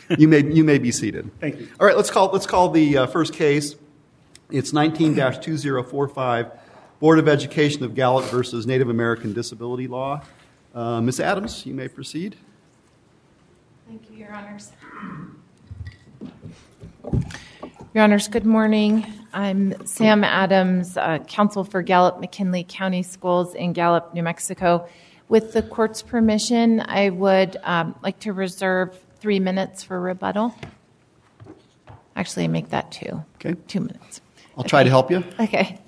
You may be seated. Thank you. All right, let's call the first case. It's 19-2045, Board of Education of Gallup versus Native American Disability Law. Ms. Adams, you may proceed. Thank you, Your Honors. Your Honors, good morning. I'm Sam Adams, counsel for Gallup-McKinley County Schools in Gallup, New Mexico. With the court's permission, I would like to reserve 3 minutes for rebuttal. Actually, make that 2. Okay. 2 minutes. I'll try to help you. Okay.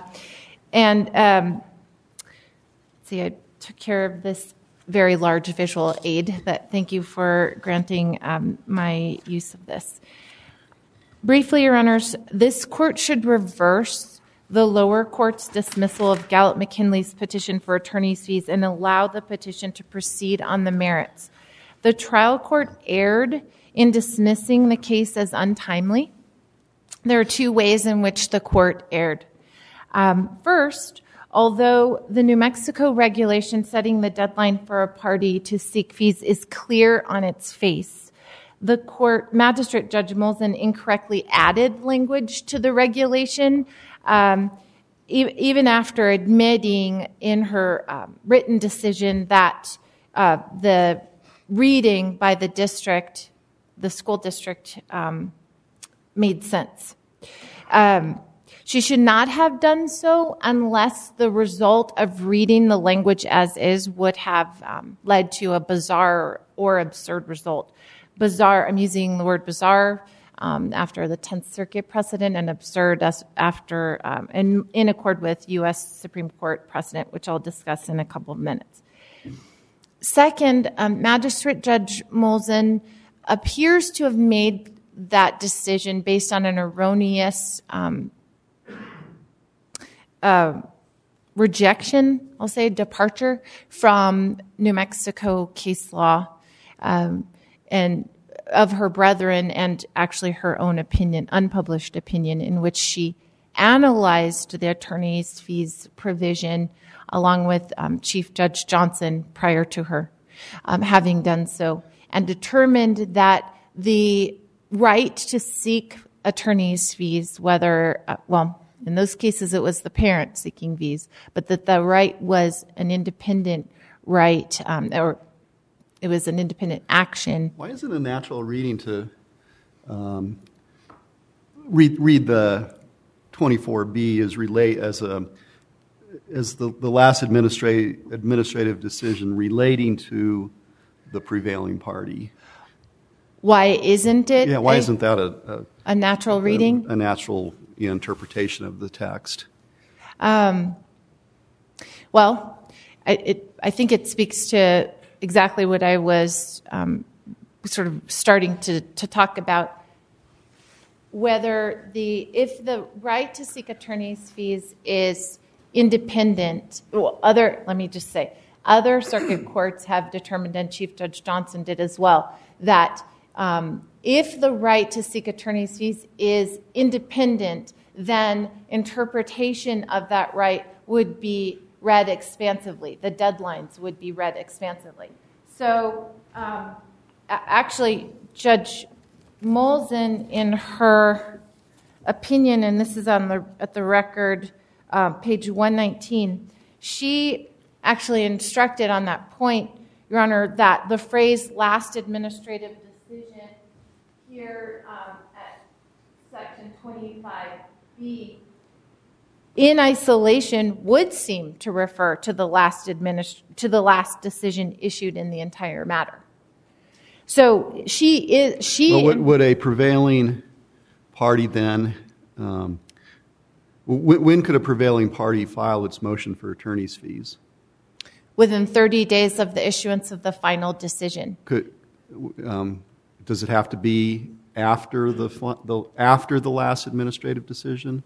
See, I took care of this very large visual aid, but thank you for granting my use of this. Briefly, Your Honors, this court should reverse the lower court's dismissal of Gallup-McKinley's petition for attorney's fees and allow the petition to proceed on the merits. The trial court erred in dismissing the case as untimely. There are 2 ways in which the court erred. First, although the New Mexico regulation setting the deadline for a party to seek fees is clear on its face, the court, Magistrate Judge Molson, incorrectly added language to the regulation, even after admitting in her written decision that the reading by the district, the school district, made sense. She should not have done so unless the result of reading the language as is would have led to a bizarre or absurd result. Bizarre, I'm using the word bizarre after the 10th Circuit precedent, and absurd after, in accord with U.S. Supreme Court precedent, which I'll discuss in a couple of minutes. Second, Magistrate Judge Molson appears to have made that decision based on an erroneous rejection, I'll say departure, from New Mexico case law and of her brethren, and actually her own opinion, unpublished opinion, in which she analyzed the attorney's fees provision along with Chief Judge Johnson prior to her having done so, and determined that the right to seek attorney's fees, whether, in those cases it was the parent seeking fees, but that the right was an independent right, or it was an independent action. Why is it a natural reading to read the 24B as the last administrative decision relating to the prevailing party? Why isn't it? Yeah, why isn't that a natural reading? A natural interpretation of the text. I think it speaks to exactly what I was sort of starting to talk about. Whether if the right to seek attorney's fees is independent, other circuit courts have determined, and Chief Judge Johnson did as well, that if the right to seek attorney's fees is independent, then interpretation of that right would be read expansively. The deadlines would be read expansively. So actually, Judge Molson, in her opinion, and this is at the record, page 119, she actually instructed on that point, Your Honor, that the phrase last administrative decision here at section 25B in isolation would seem to refer to the last decision issued in the entire matter. So would a prevailing party then, when could a prevailing party file its motion for attorney's fees? Within 30 days of the issuance of the final decision. Does it have to be after the last administrative decision?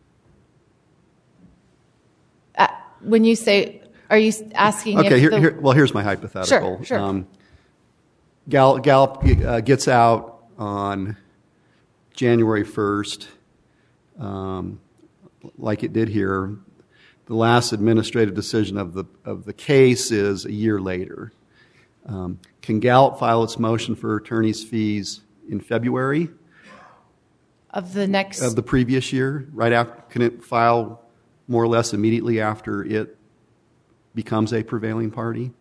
When you say, are you asking? Okay, here's my hypothetical. Sure. Gallup gets out on January 1st, like it did here. The last administrative decision of the case is a year later. Can Gallup file its motion for attorney's fees in February Of the previous year? Right after, can it file more or less immediately after it becomes a prevailing party?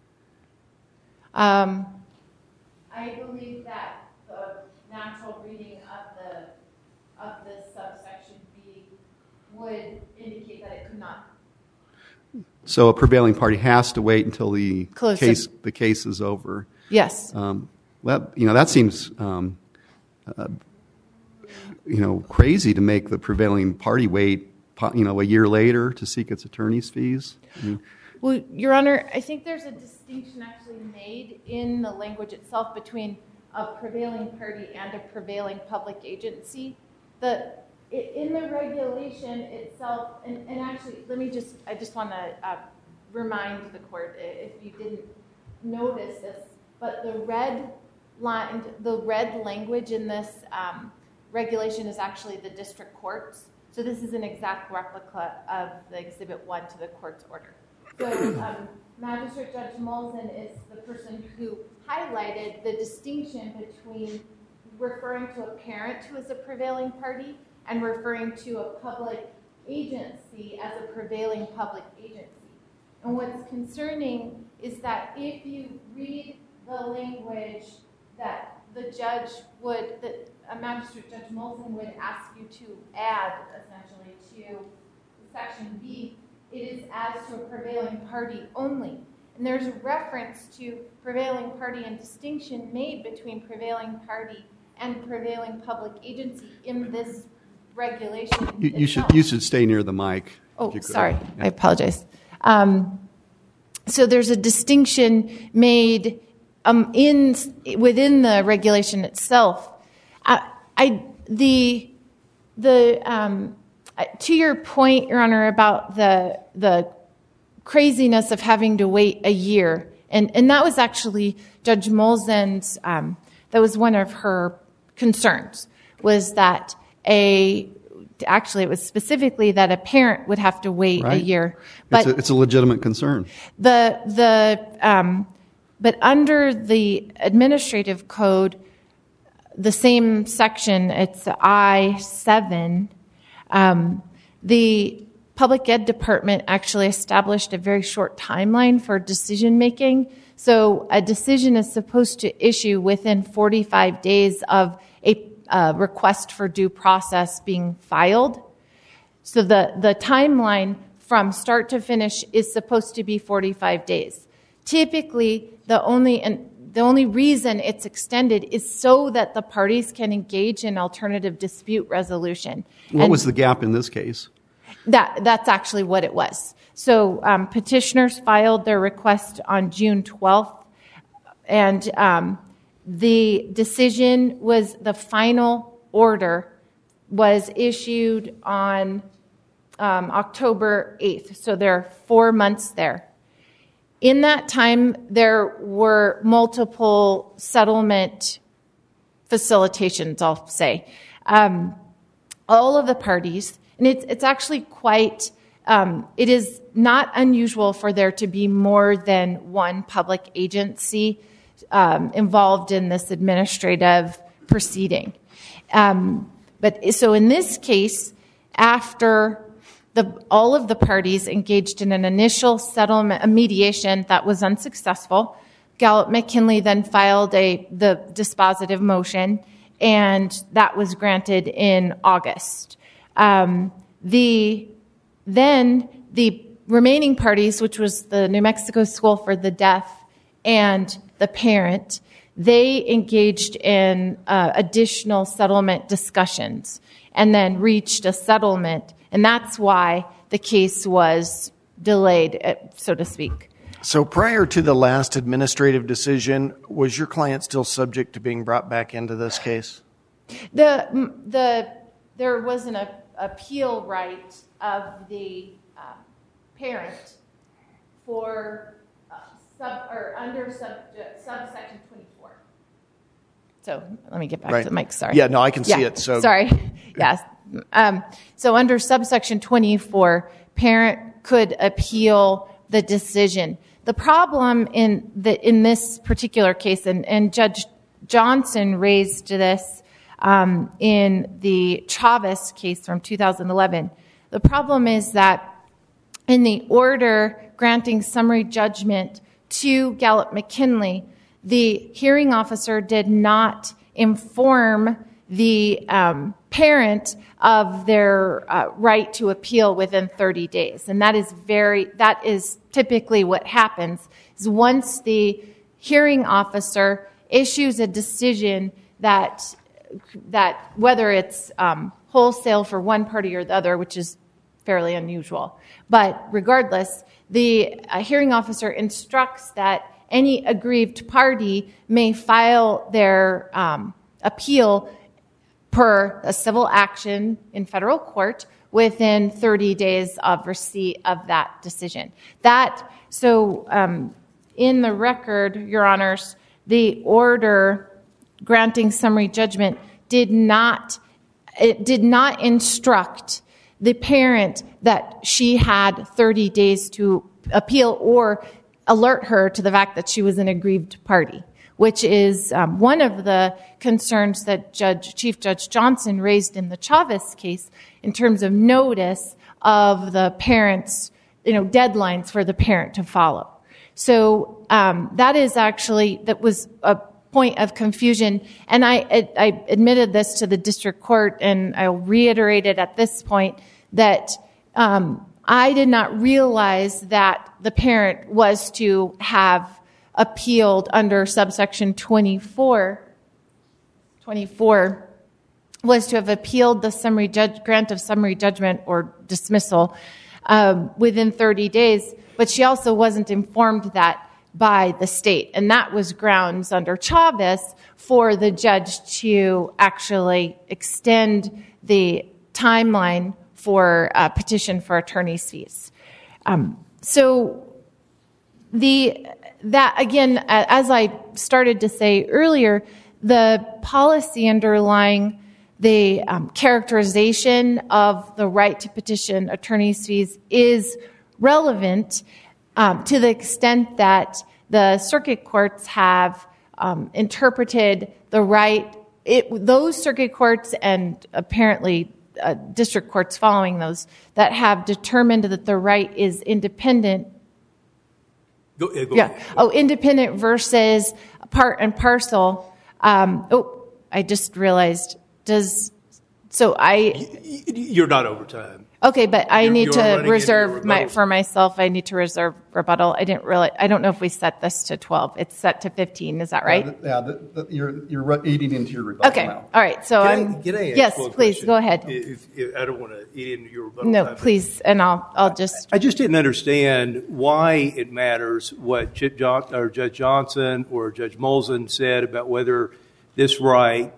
I believe that the natural reading of this subsection B would indicate that it could not. So a prevailing party has to wait until the Close case is over. Yes. That seems crazy to make the prevailing party wait a year later to seek its attorney's fees. Well, Your Honor, I think there's a distinction actually made in the language itself between a prevailing party and a prevailing public agency. In the regulation itself, and actually, I just want to remind the court, if you didn't notice this, but the red language in this regulation is actually the district courts. So this is an exact replica of the Exhibit 1 to the court's order. So Magistrate Judge Molson is the person who highlighted the distinction between referring to a parent who is a prevailing party and referring to a public agency as a prevailing public agency. And what's concerning is that if you read the language that Magistrate Judge Molson would ask you to add, essentially, to Section B, it is as to a prevailing party only. And there's a reference to prevailing party and distinction made between prevailing party and prevailing public agency in this regulation. You should stay near the mic. Oh, sorry. Yeah. I apologize. So there's a distinction made within the regulation itself. To your point, Your Honor, about the craziness of having to wait a year, and that was actually Judge Molson's. That was one of her concerns. Was that actually it was specifically that a parent would have to wait a year. But it's a legitimate concern. But under the administrative code, the same section, it's I-7, the Public Ed Department actually established a very short timeline for decision making. So a decision is supposed to issue within 45 days of a request for due process being filed. So the timeline from start to finish is supposed to be 45 days. Typically, the only reason it's extended is so that the parties can engage in alternative dispute resolution. What was the gap in this case? That's actually what it was. So petitioners filed their request on June 12th, and the decision was, the final order was issued on October 8th. So there are 4 months there. In that time, there were multiple settlement facilitations, I'll say. All of the parties, and it's actually quite, it is not unusual for there to be more than one public agency involved in this administrative proceeding. So in this case, after all of the parties engaged in an initial settlement, a mediation that was unsuccessful, Gallup-McKinley then filed the dispositive motion, and that was granted in August. Then the remaining parties, which was the New Mexico School for the Deaf and the parent, they engaged in additional settlement discussions and then reached a settlement. And that's why the case was delayed, so to speak. So prior to the last administrative decision, was your client still subject to being brought back into this case? There was an appeal right of the parent for under subsection 24. So let me get back to the mic. Sorry. Yeah, no, I can see it. So sorry. Yes. So under subsection 24, parent could appeal the decision. The problem in this particular case, and Judge Johnson raised this in the Chavez case from 2011, the problem is that in the order granting summary judgment to Gallup-McKinley, the hearing officer did not inform the parent of their right to appeal within 30 days. And that is typically what happens, is once the hearing officer issues a decision that whether it's wholesale for one party or the other, which is fairly unusual. But regardless, the hearing officer instructs that any aggrieved party may file their appeal per a civil action in federal court within 30 days of receipt of that decision. In the record, Your Honors, the order granting summary judgment did not instruct the parent that she had 30 days to appeal or alert her to the fact that she was an aggrieved party, which is one of the concerns that Chief Judge Johnson raised in the Chavez case in terms of notice of the parent's, deadlines for the parent to follow. So that was a point of confusion, and I admitted this to the district court, and I'll reiterate it at this point, that I did not realize that the parent was to have appealed under subsection 24 was to have appealed the grant of summary judgment or dismissal within 30 days, but she also wasn't informed that by the state. And that was grounds under Chavez for the judge to actually extend the timeline for a petition for attorney's fees. That again, as I started to say earlier, the policy underlying the characterization of the right to petition attorney's fees is relevant to the extent that the circuit courts have interpreted the right. Those circuit courts and apparently district courts following those that have determined that the right is independent. Go ahead. Independent versus part and parcel. I just realized. You're not over time. Okay, but I need to reserve for myself. I need to reserve rebuttal. I don't know if we set this to 12. It's set to 15. Is that right? You're eating into your rebuttal okay. now. All right. So yes, please go ahead. If I don't want to eat into your rebuttal. No, please, and I'll just. I just didn't understand why it matters what Judge Johnson or Judge Molson said about whether this right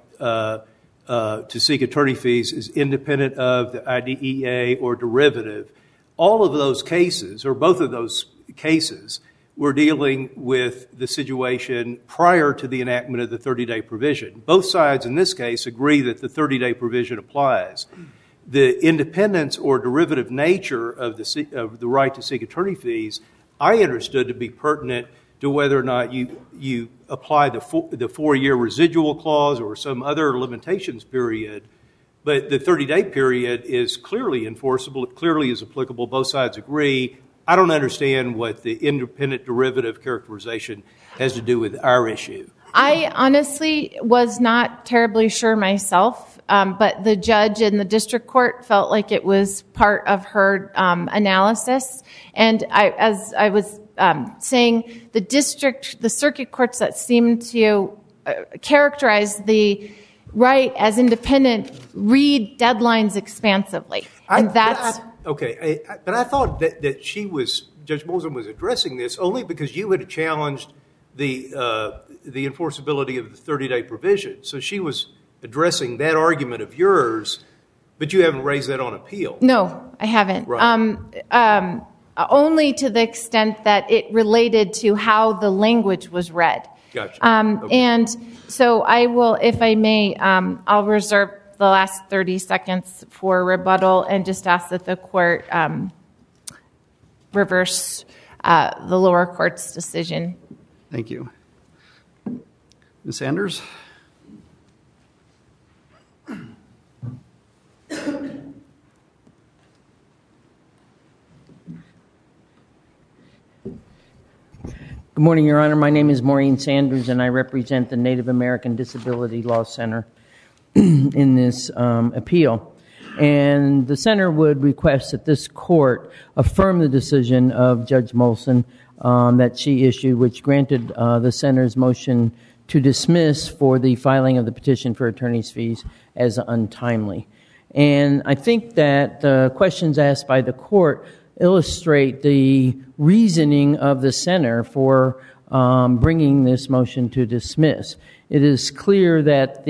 to seek attorney fees is independent of the IDEA or derivative. All of those cases, or both of those cases, were dealing with the situation prior to the enactment of the 30-day provision. Both sides in this case agree that the 30-day provision applies. The independence or derivative nature of the right to seek attorney fees, I understood to be pertinent to whether or not you apply the 4-year residual clause or some other limitations period. But the 30-day period is clearly enforceable. It clearly is applicable. Both sides agree. I don't understand what the independent derivative characterization has to do with our issue. I honestly was not terribly sure myself, but the judge in the district court felt like it was part of her analysis. And as I was saying, the circuit courts that seem to characterize the right as independent read deadlines expansively. And but I thought that Judge Molson was addressing this only because you had challenged the enforceability of the 30-day provision. So she was addressing that argument of yours, but you haven't raised that on appeal. No, I haven't. Right. Only to the extent that it related to how the language was read. Gotcha. And so I will, if I may, I'll reserve the last 30 seconds for rebuttal and just ask that the court reverse the lower court's decision. Thank you. Ms. Sanders? Good morning, Your Honor. My name is Maureen Sanders, and I represent the Native American Disability Law Center in this appeal. And the center would request that this court affirm the decision of Judge Molson that she issued, which granted the center's motion to dismiss for the filing of the petition for attorney's fees as untimely. And I think that the questions asked by the court illustrate the reasoning of the center for bringing this motion to dismiss. It is clear that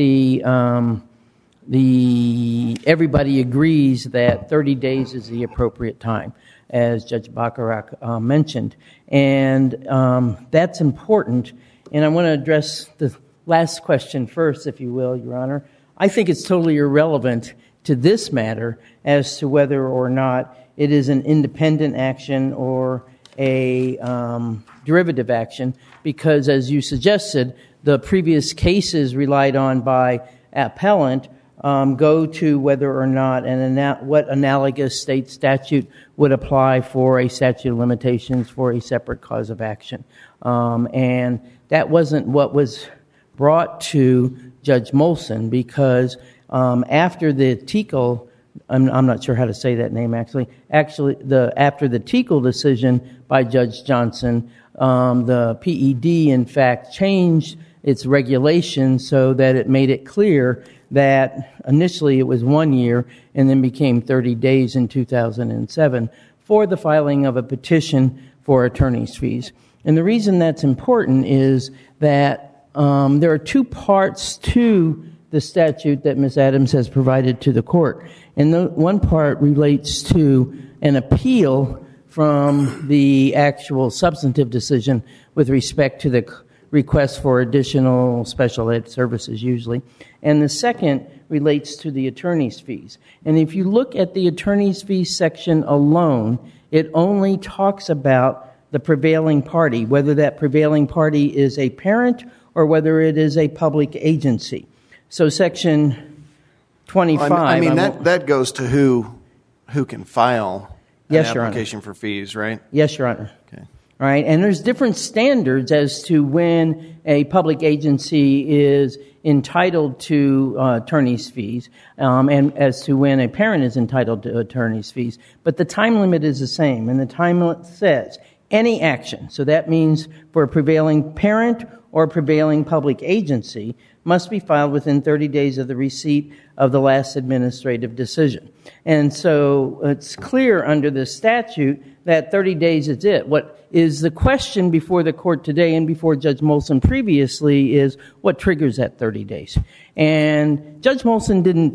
everybody agrees that 30 days is the appropriate time, as Judge Bacharach mentioned. And that's important. And I want to address the last question first, if you will, Your Honor. I think it's totally irrelevant to this matter as to whether or not it is an independent action or a derivative action, because, as you suggested, the previous cases relied on by appellant go to whether or not what analogous state statute would apply for a statute of limitations for a separate cause of action. And that wasn't what was brought to Judge Molson, because after the Teakle, I'm not sure how to say that name actually, after the Teakle decision by Judge Johnson, the PED in fact changed its regulations so that it made it clear that initially it was 1 year and then became 30 days in 2007 for the filing of a petition for attorney's fees. And the reason that's important is that there are two parts to the statute that Ms. Adams has provided to the court. And one part relates to an appeal from the actual substantive decision with respect to the request for additional special ed services usually. And the second relates to the attorney's fees. And if you look at the attorney's fees section alone, it only talks about the prevailing party, whether that prevailing party is a parent or whether it is a public agency. So section 25... I mean, that goes to who can file an application for fees, right? Yes, Your Honor. Okay. Right, and there's different standards as to when a public agency is entitled to attorney's fees and as to when a parent is entitled to attorney's fees. But the time limit is the same, and the time limit says any action, so that means for a prevailing parent or prevailing public agency, must be filed within 30 days of the receipt of the last administrative decision. And so it's clear under the statute that 30 days is it. What is the question before the court today and before Judge Molson previously is what triggers that 30 days. And Judge Molson didn't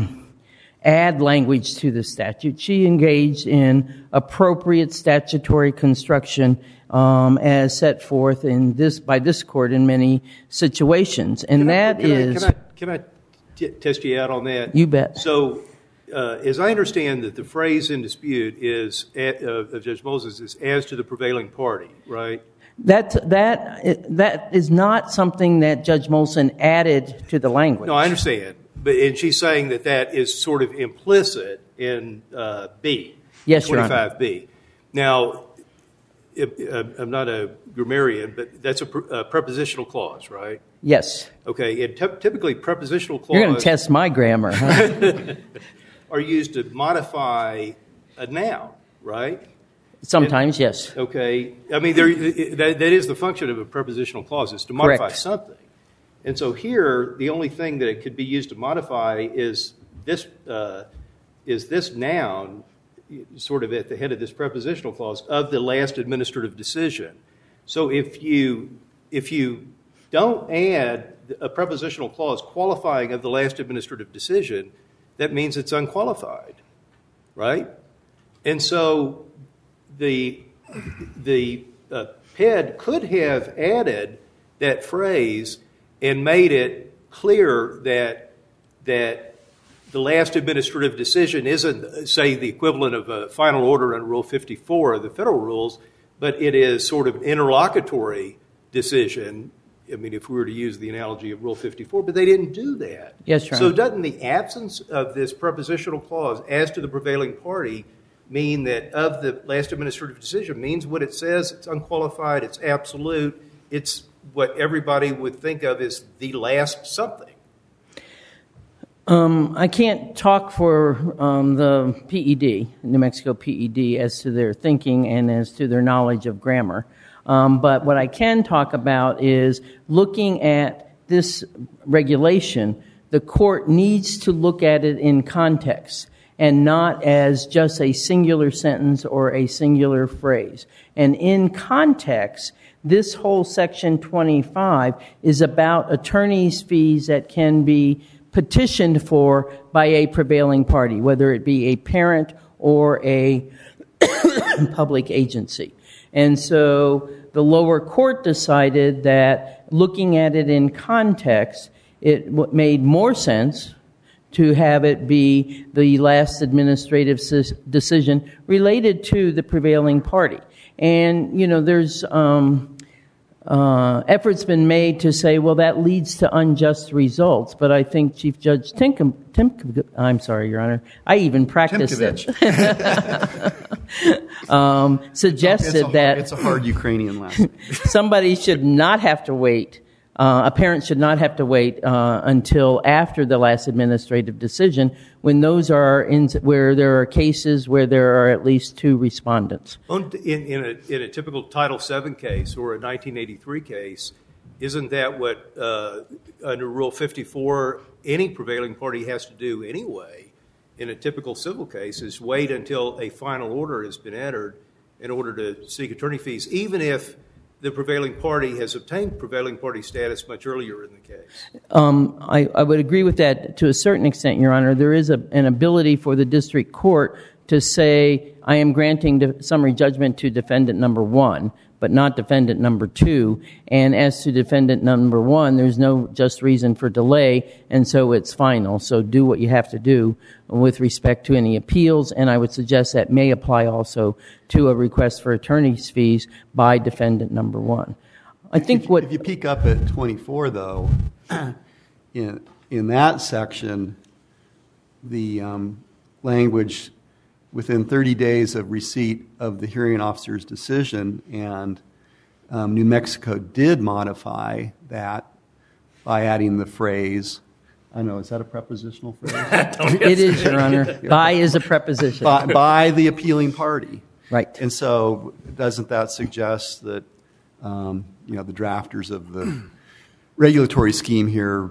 add language to the statute. She engaged in appropriate statutory construction as set forth in by this court in many situations. And Can I test you out on that? You bet. So, as I understand that the phrase in dispute is of Judge Moses is as to the prevailing party, right? That is not something that Judge Molson added to the language. No, I understand. And she's saying that is sort of implicit in B. Yes, Your Honor. 25B. Now, I'm not a grammarian, but that's a prepositional clause, right? Yes. Okay, and typically prepositional clauses... You're going to test my grammar, huh? ...are used to modify a noun, right? Sometimes, yes. Okay. I mean, that is the function of a prepositional clause, is to modify something. And so here, the only thing that it could be used to modify is this noun, sort of at the head of this prepositional clause, of the last administrative decision. So if you don't add a prepositional clause qualifying of the last administrative decision, that means it's unqualified, right? And so the PED could have added that phrase and made it clear that the last administrative decision isn't, say, the equivalent of a final order under Rule 54 of the federal rules, but it is sort of an interlocutory decision. I mean, if we were to use the analogy of Rule 54, but they didn't do that. Yes, Your So Honor. doesn't the absence of this prepositional clause as to the prevailing party mean that of the last administrative decision means what it says? It's unqualified, it's absolute, it's what everybody would think of as the last something. I can't talk for the PED, New Mexico PED, as to their thinking and as to their knowledge of grammar. But what I can talk about is looking at this regulation, the court needs to look at it in context and not as just a singular sentence or a singular phrase. And in context, this whole Section 25 is about attorney's fees that can be petitioned for by a prevailing party, whether it be a parent or a public agency. And so the lower court decided that looking at it in context, it made more sense to have it be the last administrative decision related to the prevailing party. And, there's efforts been made to say, well, that leads to unjust results. But I think Chief Judge I'm sorry, Your Honor, I even practiced it. Suggested that it's a hard Ukrainian last name. somebody should not have to wait. A parent should not have to wait until after the last administrative decision when those are where there are cases where there are at least two respondents. In a typical Title VII case or a 1983 case, isn't that what, under Rule 54, any prevailing party has to do anyway in a typical civil case is wait until a final order has been entered in order to seek attorney fees, even if the prevailing party has obtained prevailing party status much earlier in the case? I would agree with that to a certain extent, Your Honor. There is an ability for the district court to say, I am granting summary judgment to defendant number one, but not defendant number two. And as to defendant number one, there's no just reason for delay, and so it's final. So do what you have to do with respect to any appeals, and I would suggest that may apply also to a request for attorney's fees by defendant number one. I think if you peek up at 24, though, in that section, the language within 30 days of receipt of the hearing officer's decision, and New Mexico did modify that by adding the phrase, I don't know, is that a prepositional phrase? it is, Your Honor. By is a preposition. By the appealing party. Right. And so doesn't that suggest that the drafters of the regulatory scheme here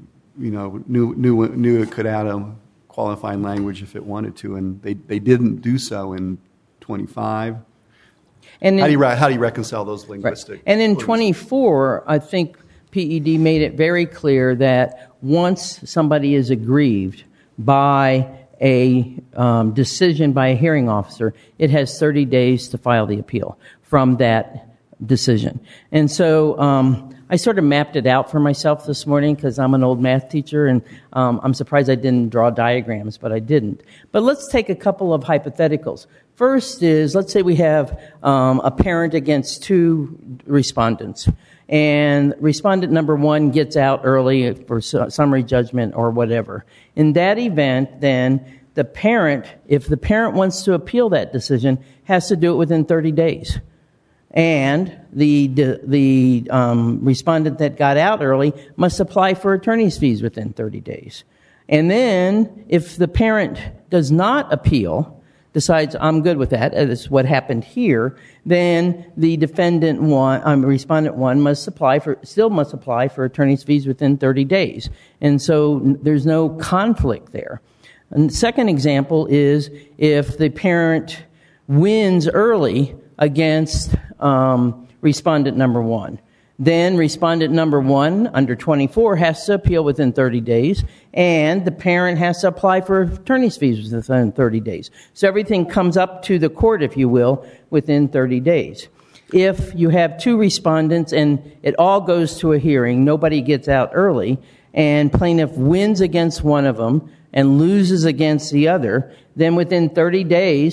knew it could add a qualifying language if it wanted to, and they didn't do so in 25? And how do you reconcile those linguistic? Right. And in 24, I think PED made it very clear that once somebody is aggrieved by a decision by a hearing officer, it has 30 days to file the appeal from that decision. And so I sort of mapped it out for myself this morning because I'm an old math teacher, and I'm surprised I didn't draw diagrams, but I didn't. But let's take a couple of hypotheticals. First is, let's say we have a parent against two respondents, and respondent number one gets out early for summary judgment or whatever. In that event, then, the parent, if the parent wants to appeal that decision, has to do it within 30 days. And the respondent that got out early must apply for attorney's fees within 30 days. And then, if the parent does not appeal, decides, I'm good with that, as what happened here, then the respondent one still must apply for attorney's fees within 30 days. And so there's no conflict there. And the second example is if the parent wins early against respondent number one. Then respondent number one, under 24, has to appeal within 30 days, and the parent has to apply for attorney's fees within 30 days. So everything comes up to the court, if you will, within 30 days. If you have two respondents and it all goes to a hearing, nobody gets out early, and plaintiff wins against one of them and loses against the other, then within 30 days,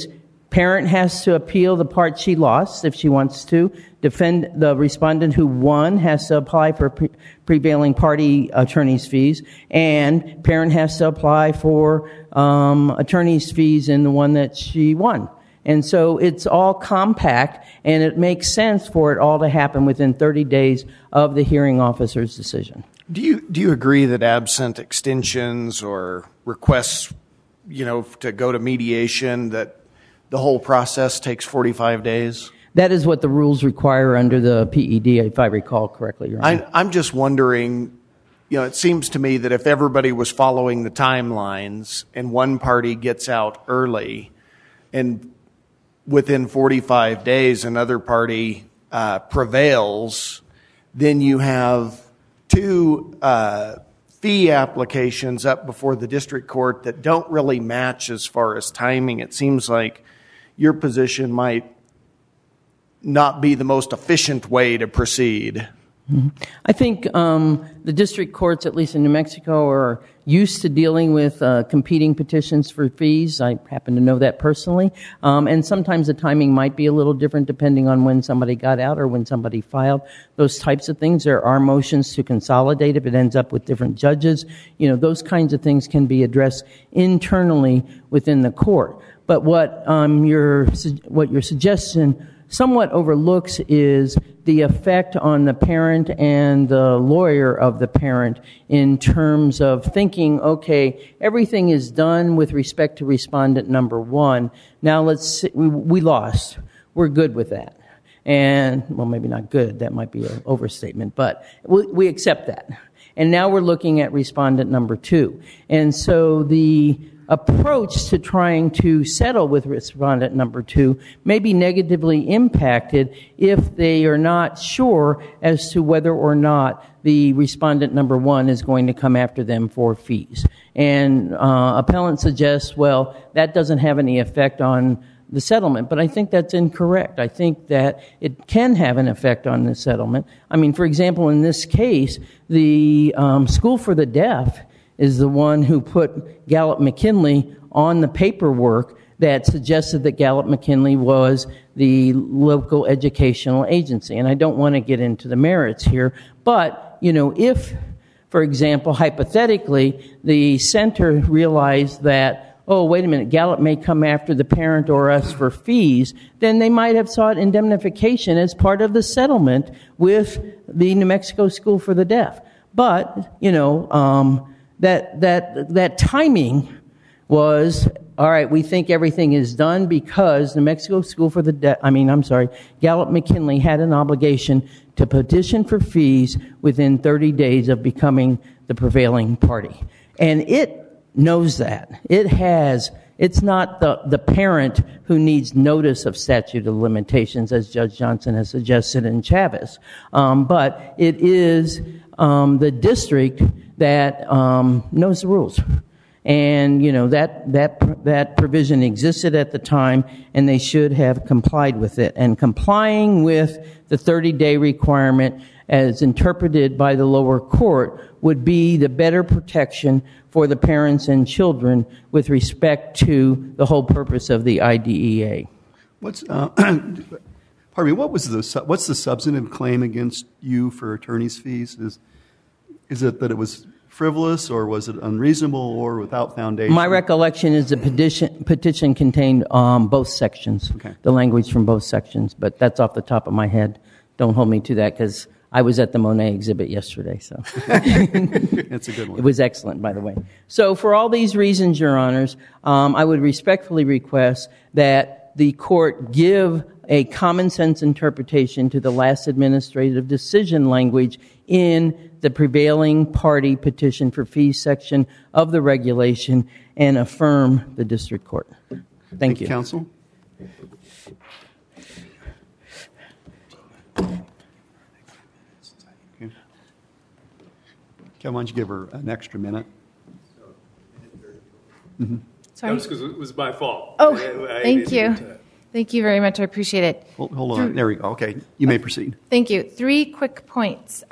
Parent has to appeal the part she lost if she wants to. The respondent who won has to apply for prevailing party attorney's fees, and parent has to apply for attorney's fees in the one that she won. And so it's all compact, and it makes sense for it all to happen within 30 days of the hearing officer's decision. Do you agree that absent extensions or requests, to go to mediation, that the whole process takes 45 days? That is what the rules require under the PED, if I recall correctly, Your Honor. I'm just wondering, it seems to me that if everybody was following the timelines and one party gets out early and within 45 days another party prevails, then you have two fee applications up before the district court that don't really match as far as timing. It seems like your position might not be the most efficient way to proceed. I think the district courts, at least in New Mexico, are used to dealing with competing petitions for fees. I happen to know that personally. And sometimes the timing might be a little different depending on when somebody got out or when somebody filed. Those types of things. There are motions to consolidate if it ends up with different judges. Those kinds of things can be addressed internally within the court. But what your suggestion somewhat overlooks is the effect on the parent and the lawyer of the parent in terms of thinking, okay, everything is done with respect to respondent number one. Now we lost. We're good with that. And, well, maybe not good. That might be an overstatement. But we accept that. And now we're looking at respondent number two. And so the approach to trying to settle with respondent number two may be negatively impacted if they are not sure as to whether or not the respondent number one is going to come after them for fees. And appellant suggests, well, that doesn't have any effect on the settlement, but I think that's incorrect. I think that it can have an effect on the settlement. I mean, for example, in this case, the School for the Deaf is the one who put Gallup McKinley on the paperwork that suggested that Gallup McKinley was the local educational agency. And I don't want to get into the merits here, but, if, for example, hypothetically, the center realized that, oh, wait a minute, Gallup may come after the parent or us for fees, then they might have sought indemnification as part of the settlement with the New Mexico School for the Deaf. But, that timing was, all right, we think everything is done because New Mexico School for the Deaf, Gallup McKinley had an obligation to petition for fees within 30 days of becoming the prevailing party. And it knows that. It's not the parent who needs notice of statute of limitations, as Judge Johnson has suggested in Chavez. But it is the district that knows the rules. And, that provision existed at the time, and they should have complied with it. And complying with the 30-day requirement as interpreted by the lower court would be the better protection for the parents and children with respect to the whole purpose of the IDEA. What's the substantive claim against you for attorney's fees? Is it that it was frivolous, or was it unreasonable, or without foundation? My recollection is the petition contained both sections, okay. The language from both sections, but that's off the top of my head. Don't hold me to that because I was at the Monet exhibit yesterday. So That's a good one. It was excellent, by the way. So for all these reasons, Your Honors, I would respectfully request that the court give a common sense interpretation to the last administrative decision language in the prevailing party petition for fees section of the regulation and affirm the district court. Thank you. Counsel? Okay. Kevin, why don't you give her an extra minute? Sorry. That was because it was my fault. Oh, I thank you. didn't, Thank you very much. I appreciate it. Hold on. There we go. Okay. You may proceed. Thank you. 3 quick points.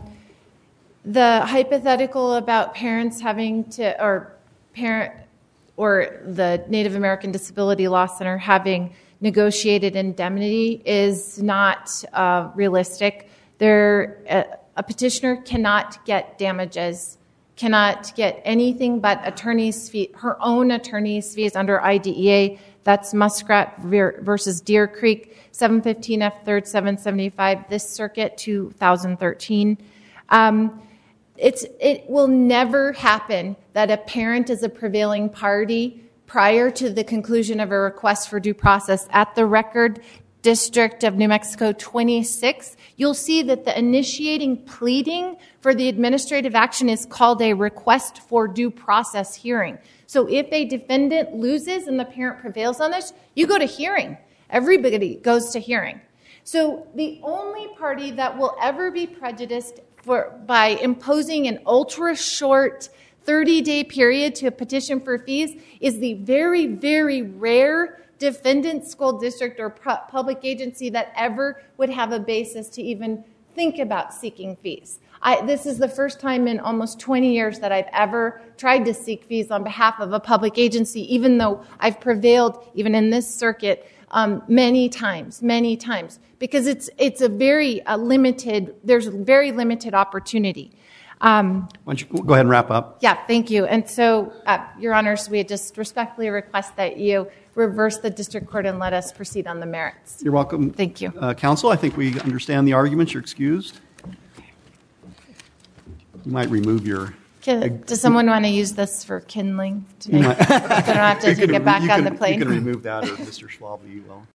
The hypothetical about parents having to, or or the Native American Disability Law Center having negotiated indemnity is not realistic. A petitioner cannot get damages, cannot get anything but attorney's fee, her own attorney's fees under IDEA. That's Muskrat versus Deer Creek, 715 F. 3rd 775, this circuit, 2013. It will never happen that a parent is a prevailing party prior to the conclusion of a request for due process. At the Record District of New Mexico 26, you'll see that the initiating pleading for the administrative action is called a request for due process hearing. So if a defendant loses and the parent prevails on this, you go to hearing. Everybody goes to hearing. So the only party that will ever be prejudiced by imposing an ultra-short 30-day period to a petition for fees is the very, very rare defendant, school district, or public agency that ever would have a basis to even think about seeking fees. This is the first time in almost 20 years that I've ever tried to seek fees on behalf of a public agency, even though I've prevailed even in this circuit many times, because it's a very limited, there's very limited opportunity. Why don't you go ahead and wrap up? Yeah, thank you. And so, Your Honors, we just respectfully request that you reverse the district court and let us proceed on the merits. You're welcome. Thank you. Counsel, I think we understand the arguments. You're excused. You might remove your... Does someone want to use this for kindling tonight? I don't have to take it back on the plane. You can remove that, or Mr. Schwab, you will.